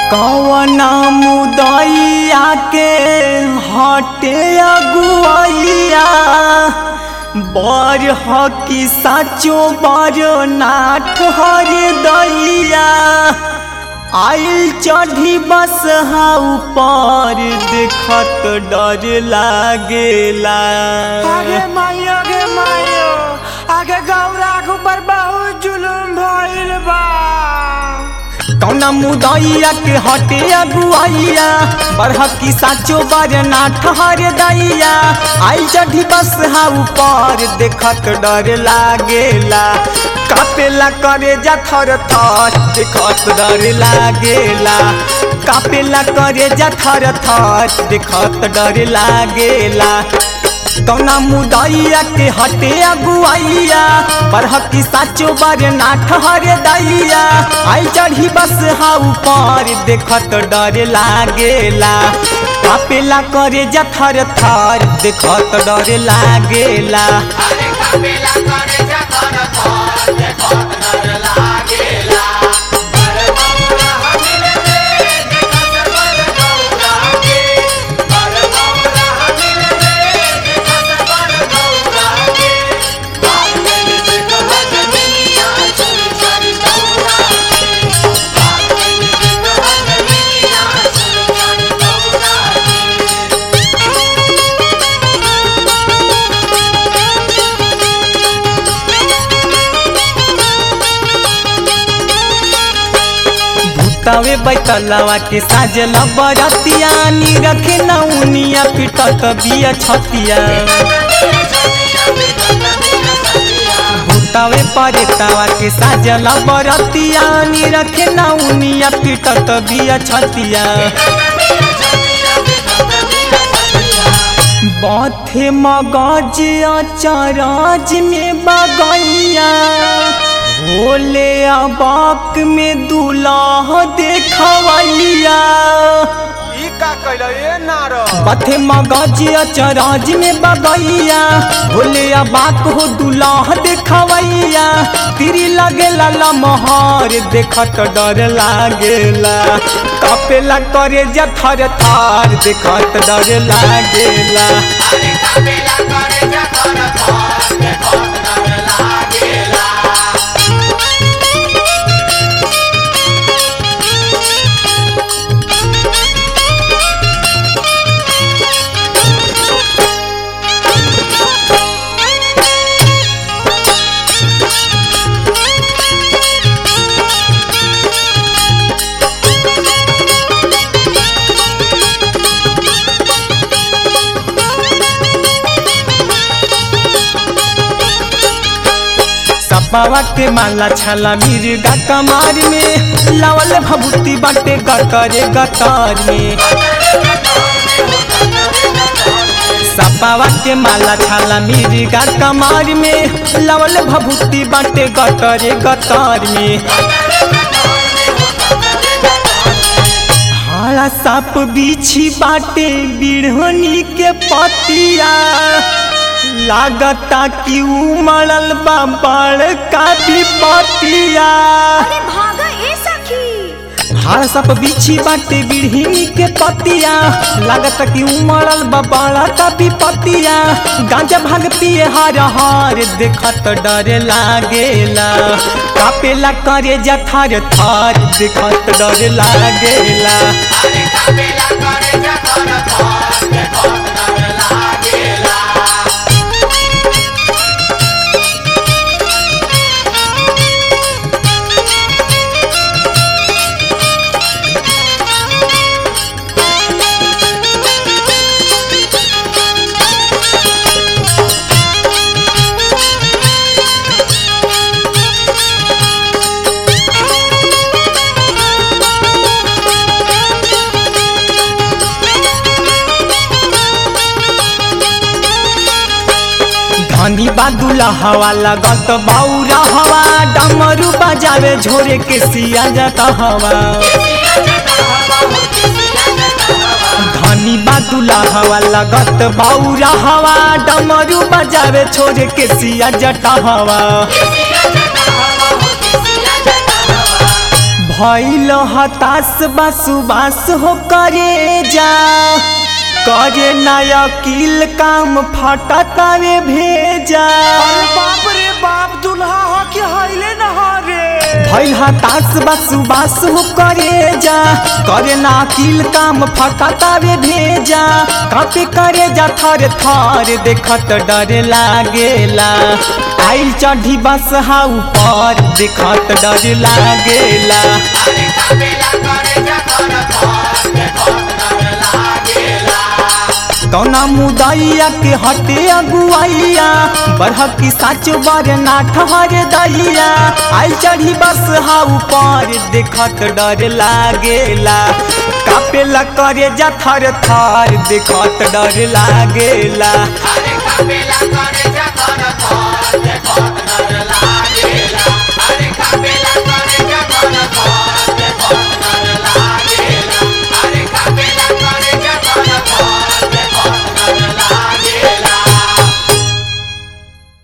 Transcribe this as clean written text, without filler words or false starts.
कवना मुदैया के हटे अगुआइया बर हकी साचो बर नाथ हर दैया आइल चढ़ी बस ऊपर देखत डर लागेला। आगे मायो आगे गौरा ऊपर बहुत जुलुम भइल बा। कौना मुदैया के हटे अगुआइया बरहकी साचो बरना ठहर दैया आई चढ़ी बस ऊपर देखत डर लागेला। कापेला करे जा थर थर देखत डर लागेला। कापेला करे जा थर थर देखत डर लागेला। कौना मुदैया के हटे अगुआइया बरहकी साचो बरना ठहर दैया आई चढ़ी बस ऊपर देखत डर लागेला। कापेला करे जा थर थर देखत डर लागेला। तवे बैतलवा के साजल बरतिया नी रखे नौनिया पिटत बिया छतिया। भूतवे परेतवा के साजल बरतिया नी रखे नौनिया पिटत बिया छतिया। बाथे मगज अचरज में बगैया भोले अबाक में दूल्हा देखवैया। बथे मगज अचरज में बगैया भोले अबाक हो दूल्हा देखवैया। तिरी लगेला लमहर देखत डर लागेला। कापेला करे जा थर थर देखत डर लागेला। बाबा के माला छाला मिर्गा कमार में लावल भभूति बाटे गतरे गतर में। सपावा के माला छाला मिर्गा कमार में लावल भभूति बाटे गतरे गतर में। हरा साप बिछी बाटे बिढ़नी के पतिया लागता कि उमड़ल बा बड़का विपतिया। अरे भागा ए सखी। हर सब बिछी बाटे बिढ़नी के पतिया लागता कि उमड़ल बा बड़का विपतिया। गांजा भाग पिए हर हर देखत डर लागेला। कापेला करे जा थर थर देखत डर लागेला। धनी बादुला हवा लगत बौरा हवा डमरू बजावे झोरे के सिया जाता हवा। धनी बादुला हवा लगत बौरा हवा डमरू बजावे छोरे के सिया जटा हवा। भइल हताश बासुबास हो करे जा करे नया किल काम फटतावे भेजा। अरे बाप रे बाप, दुल्हा हो कि हइले न हो रे। भइल हताश बासुबास हो करे जा करे ना किल काम फटतावे भेजा। कापे करे जा थर थर देखत डर लागेला। आइल चढ़ी बस हा ऊपर देखत डर लागेला। कौना मुदैया के हटे अगुआइया बरहकी साच बर ना ठहर दैया। आइल चढ़ी बस हा ऊपर देखत डर लागेला। कापेला करे जा थर थर देखत डर लागेला।